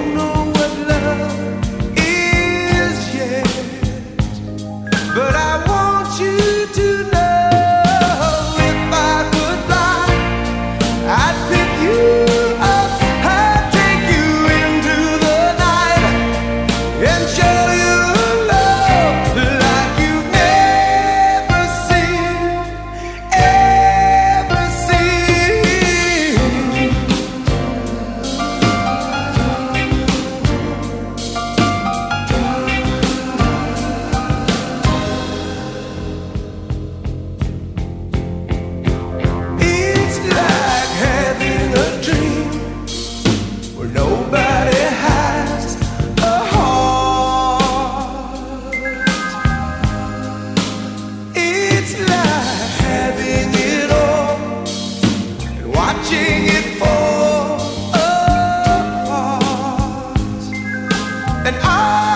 don't know what love is yet, but I want you to know if I could fly, I'd pick you up, I'd take you into the night and show you love like you've never seen, ever seen. It's like having a dream where nobody has a heart. It's like having it all and watching it fall apart. And I